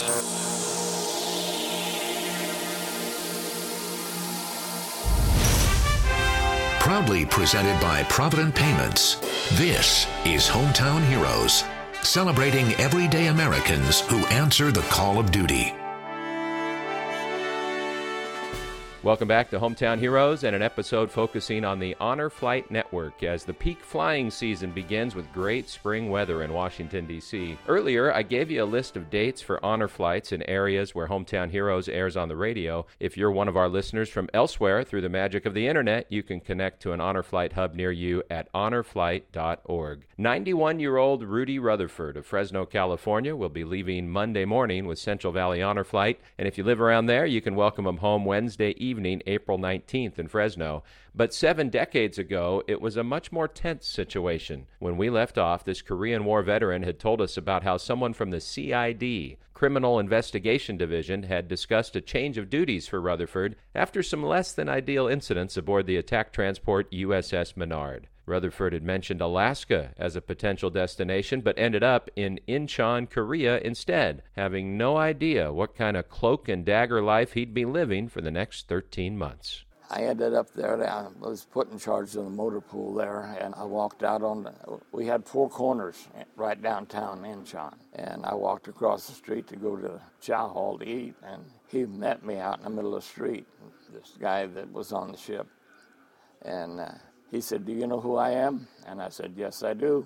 Proudly presented by Provident Payments, this is Hometown Heroes, celebrating everyday Americans who answer the call of duty. Welcome back to Hometown Heroes and an episode focusing on the Honor Flight Network as the peak flying season begins with great spring weather in Washington, D.C. Earlier, I gave you a list of dates for honor flights in areas where Hometown Heroes airs on the radio. If you're one of our listeners from elsewhere, through the magic of the internet, you can connect to an honor flight hub near you at honorflight.org. 91-year-old Rudy Rutherford of Fresno, California will be leaving Monday morning with Central Valley Honor Flight, and if you live around there, you can welcome him home Wednesday evening, April 19th in Fresno. But 7 decades ago, it was a much more tense situation. When we left off, this Korean War veteran had told us about how someone from the CID, Criminal Investigation Division, had discussed a change of duties for Rutherford after some less than ideal incidents aboard the attack transport USS Menard. Rutherford had mentioned Alaska as a potential destination, but ended up in Incheon, Korea instead, having no idea what kind of cloak and dagger life he'd be living for the next 13 months. I ended up there. I was put in charge of the motor pool there, and I walked out we had 4 corners right downtown Incheon, and I walked across the street to go to the chow hall to eat, and he met me out in the middle of the street, this guy that was on the ship, and he said, "Do you know who I am?" And I said, "Yes, I do."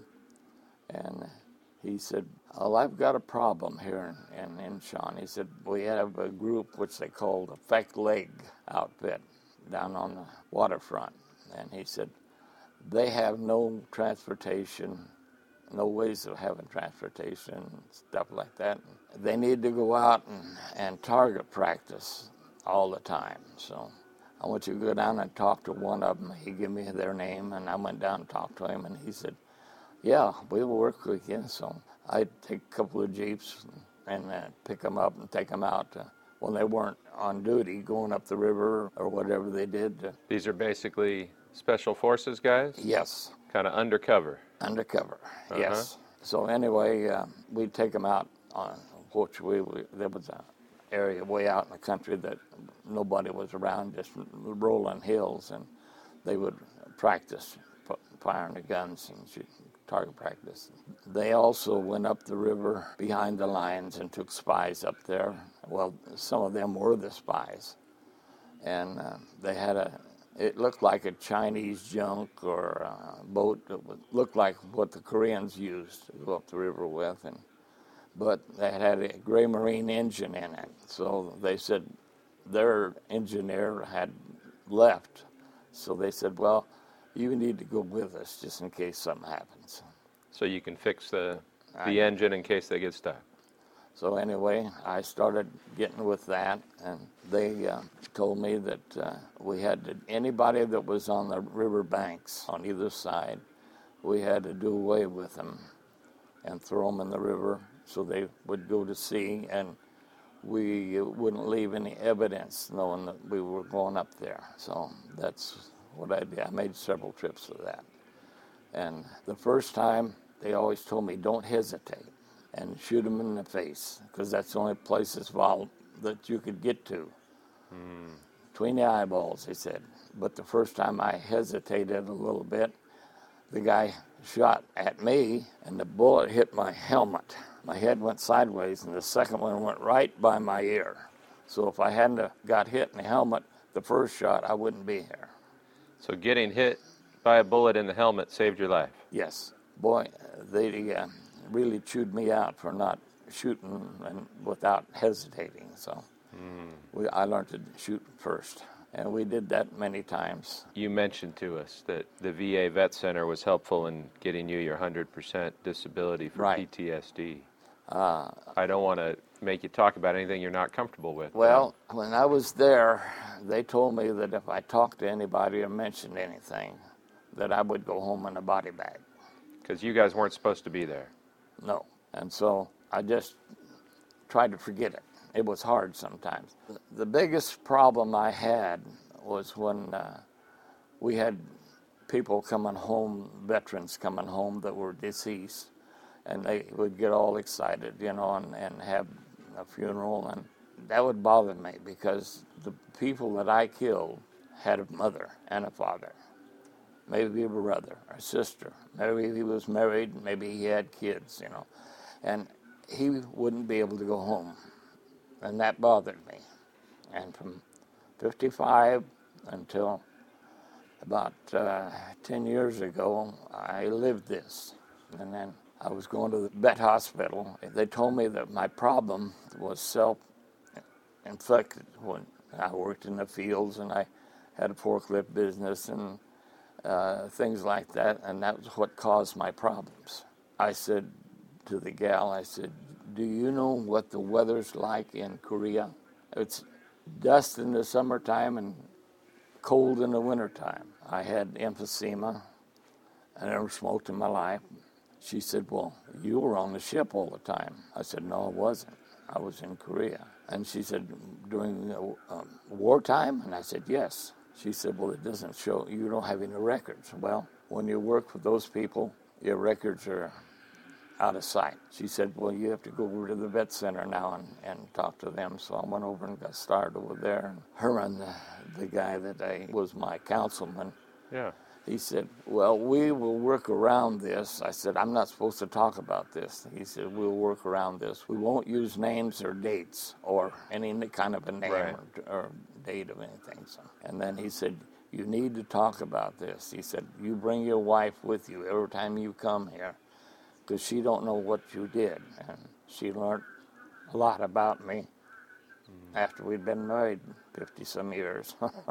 And he said, "Well, I've got a problem here in Incheon." He said, "We have a group which they call the Fek Leg outfit down on the waterfront." And he said, "They have no transportation, no ways of having transportation, and stuff like that. They need to go out and target practice all the time. So I want you to go down and talk to one of them." He gave me their name, and I went down and talked to him, and he said, "Yeah, we will work with you." So I'd take a couple of Jeeps and pick them up and take them out when they weren't on duty, going up the river or whatever they did. These are basically special forces guys? Yes. Kind of undercover? Undercover, yes. So anyway, we'd take them out on which there was a area way out in the country that nobody was around, just rolling hills, and they would practice firing the guns and shooting, target practice. They also went up the river behind the lines and took spies up there. Well, some of them were the spies, and they had it looked like a Chinese junk or a boat that looked like what the Koreans used to go up the river with, but they had a Gray Marine engine in it. So they said their engineer had left. So they said, "Well, you need to go with us just in case something happens." So you can fix the engine in case they get stuck. So anyway, I started getting with that, and they told me that we had to, anybody that was on the river banks on either side, we had to do away with them and throw them in the river, so they would go to sea, and we wouldn't leave any evidence knowing that we were going up there. So that's what I did. I made several trips of that. And the first time, they always told me, "Don't hesitate and shoot them in the face, because that's the only places that you could get to. Between the eyeballs," they said. But the first time I hesitated a little bit, the guy shot at me, and the bullet hit my helmet. My head went sideways, and the second one went right by my ear. So if I hadn't got hit in the helmet, the first shot, I wouldn't be here. So getting hit by a bullet in the helmet saved your life? Yes. Boy, they really chewed me out for not shooting and without hesitating. So I learned to shoot first. And we did that many times. You mentioned to us that the VA Vet Center was helpful in getting you your 100% disability for PTSD. I don't want to make you talk about anything you're not comfortable with. Well, when I was there, they told me that if I talked to anybody or mentioned anything, that I would go home in a body bag. Because you guys weren't supposed to be there. No. And so I just tried to forget it. It was hard sometimes. The biggest problem I had was when we had people coming home, veterans coming home that were deceased, and they would get all excited, and have a funeral, and that would bother me because the people that I killed had a mother and a father, maybe a brother or sister, maybe he was married, maybe he had kids, and he wouldn't be able to go home, and that bothered me. And from 55 until about 10 years ago, I lived this. And then I was going to the vet hospital. They told me that my problem was self-inflicted. When I worked in the fields and I had a forklift business and things like that, and that was what caused my problems. I said to the gal, I said, do you know what the weather's like in Korea? It's dust in the summertime and cold in the wintertime. I had emphysema. I never smoked in my life. She said, well, you were on the ship all the time. I said, no, I wasn't. I was in Korea. And she said, during wartime? And I said, yes. She said, well, it doesn't show, you don't have any records. Well, when you work with those people, your records are out of sight. She said, well, you have to go over to the vet center now and talk to them. So I went over and got started over there. And Herman, the guy that was my councilman, he said, well, we will work around this. I said, I'm not supposed to talk about this. He said, we'll work around this. We won't use names or dates or any kind of a name or date of anything. So, and then he said, you need to talk about this. He said, you bring your wife with you every time you come here, because she don't know what you did. And she learned a lot about me after we'd been married 50-some years.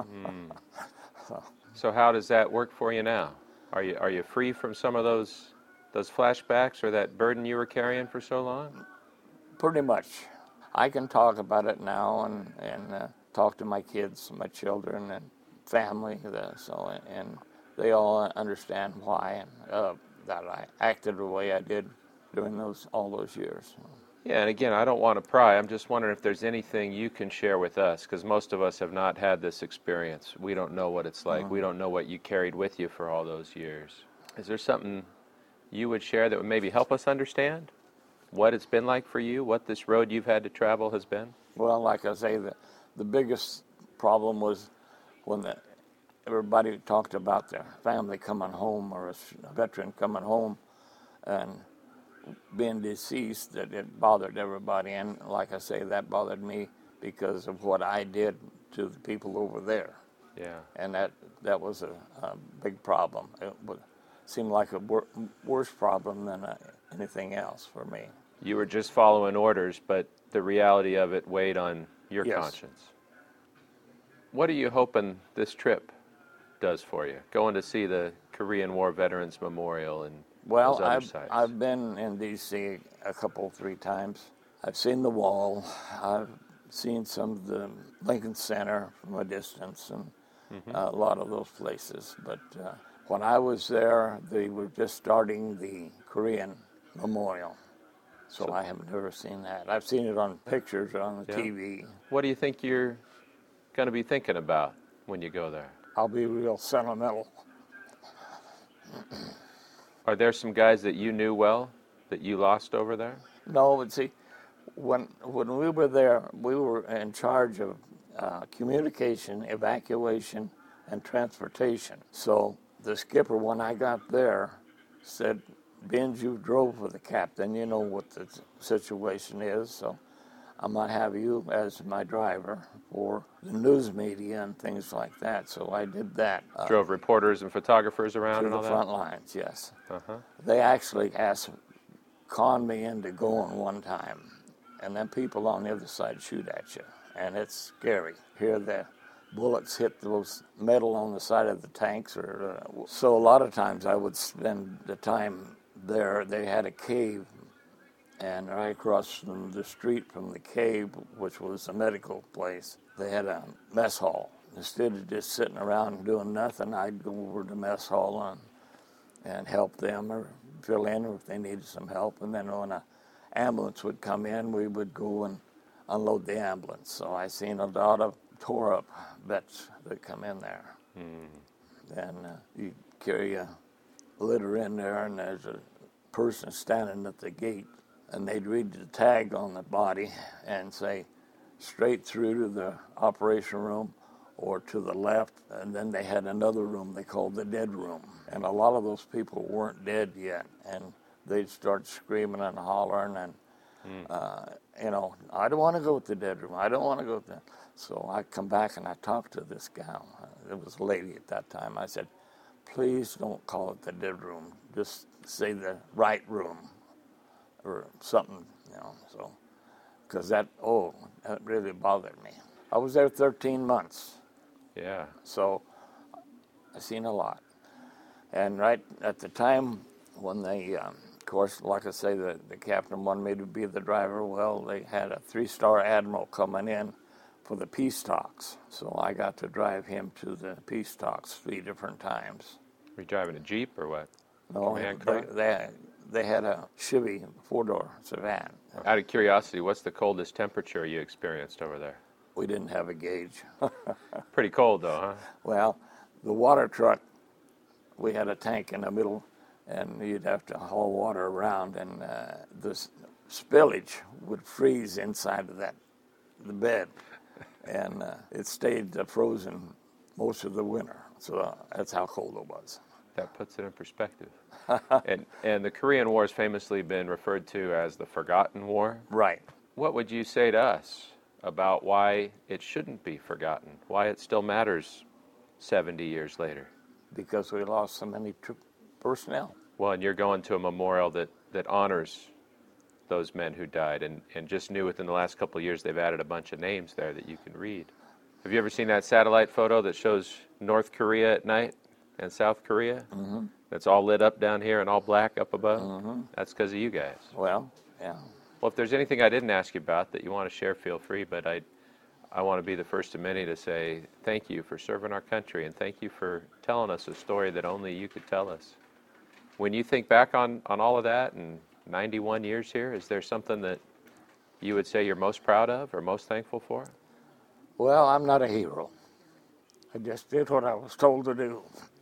So how does that work for you now? Are you free from some of those flashbacks or that burden you were carrying for so long? Pretty much. I can talk about it now and talk to my kids, my children, and family. And they all understand why that I acted the way I did during all those years. Yeah, and again, I don't want to pry. I'm just wondering if there's anything you can share with us, because most of us have not had this experience. We don't know what it's like. We don't know what you carried with you for all those years. Is there something you would share that would maybe help us understand what it's been like for you, what this road you've had to travel has been? Well, like I say, the biggest problem was when everybody talked about their family coming home or a veteran coming home and being deceased, that it bothered everybody. And like I say, that bothered me because of what I did to the people over there. Yeah. And that was a big problem. It seemed like a worse problem than anything else for me. You were just following orders, but the reality of it weighed on your conscience. What are you hoping this trip does for you, going to see the Korean War Veterans Memorial and those other sites? I've been in D.C. three times. I've seen the wall. I've seen some of the Lincoln Center from a distance and a lot of those places. But when I was there, they were just starting the Korean Memorial. So I have never seen that. I've seen it on pictures on the TV. What do you think you're going to be thinking about when you go there? I'll be real sentimental. Are there some guys that you knew well that you lost over there? No, but see, when we were there, we were in charge of communication, evacuation, and transportation. So the skipper, when I got there, said, Benj, you drove with the captain, you know what the situation is, so I might have you as my driver for the news media and things like that. So I did that. Drove reporters and photographers around and all that? To the front lines, yes. They actually conned me into going one time, and then people on the other side shoot at you, and it's scary. Hear the bullets hit those metal on the side of the tanks. So a lot of times I would spend the time there. They had a cave, and right across from the street from the cave, which was a medical place, they had a mess hall. Instead of just sitting around doing nothing, I'd go over to the mess hall and help them or fill in if they needed some help. And then when an ambulance would come in, we would go and unload the ambulance. So I seen a lot of tore up vets that come in there. And you carry a litter in there, and there's a person standing at the gate and they'd read the tag on the body and say straight through to the operation room or to the left, and then they had another room they called the dead room. And a lot of those people weren't dead yet, and they'd start screaming and hollering and, I don't want to go to the dead room. I don't want to go there. So I come back and I talked to this gal. It was a lady at that time. I said, please don't call it the dead room. Just say the right room or something, so, because that really bothered me. I was there 13 months. Yeah. So I seen a lot. And right at the time when they, of course, like I say, the captain wanted me to be the driver. Well, they had a 3-star admiral coming in for the peace talks. So I got to drive him to the peace talks 3 different times. Were you driving a Jeep or what? No, they had a Chevy 4-door sedan. Out of curiosity, what's the coldest temperature you experienced over there? We didn't have a gauge. Pretty cold, though, huh? Well, the water truck, we had a tank in the middle, and you'd have to haul water around, and the spillage would freeze inside of the bed, and it stayed frozen most of the winter. So that's how cold it was. That puts it in perspective. and the Korean War has famously been referred to as the Forgotten War. Right. What would you say to us about why it shouldn't be forgotten, why it still matters 70 years later? Because we lost so many personnel. Well, and you're going to a memorial that honors those men who died, and just knew within the last couple of years they've added a bunch of names there that you can read. Have you ever seen that satellite photo that shows North Korea at night and South Korea? Mm-hmm. That's all lit up down here and all black up above? Mm-hmm. That's because of you guys. Well, yeah. Well, if there's anything I didn't ask you about that you want to share, feel free, but I want to be the first of many to say thank you for serving our country, and thank you for telling us a story that only you could tell us. When you think back on all of that and 91 years here, is there something that you would say you're most proud of or most thankful for? Well, I'm not a hero. I just did what I was told to do.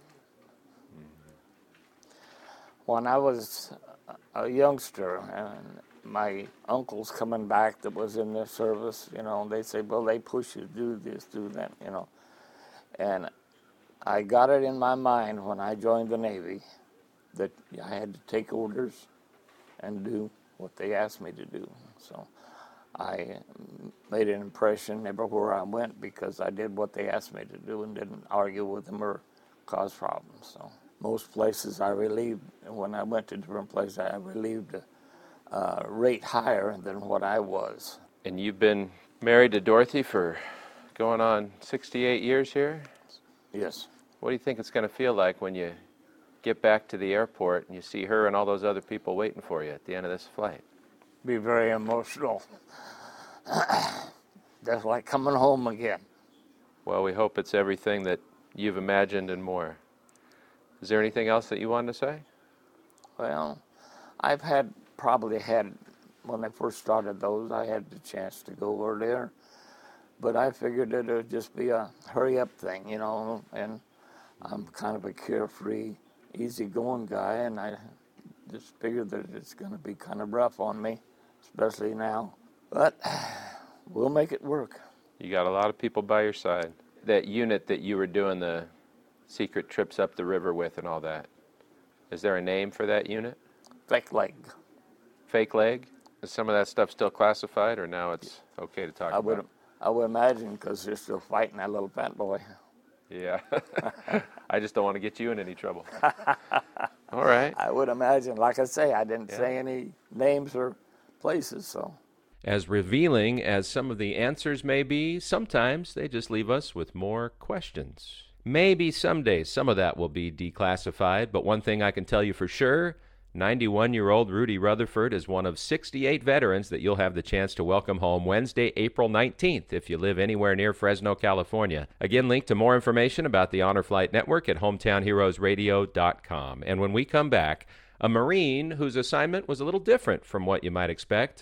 When I was a youngster and my uncle's coming back that was in the service, they say, well, they push you to do this, do that, And I got it in my mind when I joined the Navy that I had to take orders and do what they asked me to do. So I made an impression everywhere I went because I did what they asked me to do and didn't argue with them or cause problems. So most places I relieved, when I went to different places, I relieved a rate higher than what I was. And you've been married to Dorothy for going on 68 years here? Yes. What do you think it's going to feel like when you get back to the airport and you see her and all those other people waiting for you at the end of this flight? Be very emotional. Just like coming home again. Well, we hope it's everything that you've imagined and more. Is there anything else that you wanted to say? Well, I've probably had, when I first started those, I had the chance to go over there. But I figured it would just be a hurry-up thing, and I'm kind of a carefree, easy-going guy, and I just figured that it's going to be kind of rough on me, especially now. But we'll make it work. You got a lot of people by your side. That unit that you were doing the secret trips up the river with and all that, is there a name for that unit? Fake leg. Fake leg? Is some of that stuff still classified, or now it's okay to talk about? I would imagine, because they're still fighting that little fat boy. Yeah. I just don't want to get you in any trouble. All right. I would imagine. Like I say, I didn't say any names or places, so. As revealing as some of the answers may be, sometimes they just leave us with more questions. Maybe someday some of that will be declassified, but one thing I can tell you for sure, 91-year-old Rudy Rutherford is one of 68 veterans that you'll have the chance to welcome home Wednesday, April 19th, if you live anywhere near Fresno, California. Again, link to more information about the Honor Flight Network at hometownheroesradio.com. And when we come back, a Marine whose assignment was a little different from what you might expect.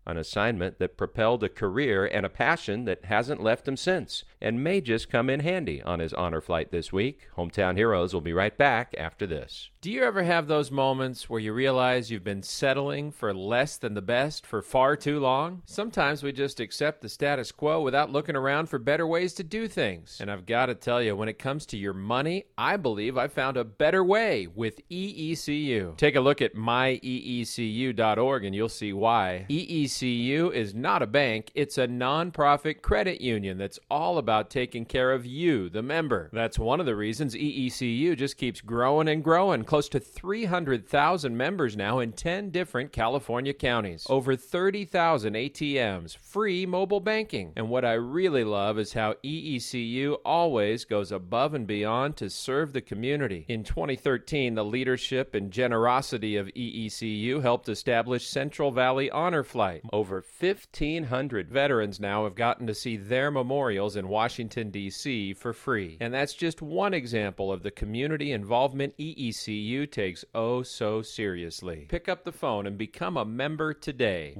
an assignment that propelled a career and a passion that hasn't left him since, and may just come in handy on his honor flight this week. Hometown Heroes will be right back after this. Do you ever have those moments where you realize you've been settling for less than the best for far too long? Sometimes we just accept the status quo without looking around for better ways to do things. And I've got to tell you, when it comes to your money, I believe I found a better way with EECU. Take a look at myeecu.org and you'll see why. EECU is not a bank, it's a nonprofit credit union that's all about taking care of you, the member. That's one of the reasons EECU just keeps growing and growing. Close to 300,000 members now in 10 different California counties. Over 30,000 ATMs, free mobile banking. And what I really love is how EECU always goes above and beyond to serve the community. In 2013, the leadership and generosity of EECU helped establish Central Valley Honor Flight. Over 1,500 veterans now have gotten to see their memorials in Washington, D.C. for free. And that's just one example of the community involvement EECU takes oh so seriously. Pick up the phone and become a member today.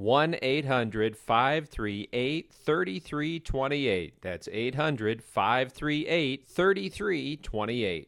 1-800-538-3328. That's 800-538-3328.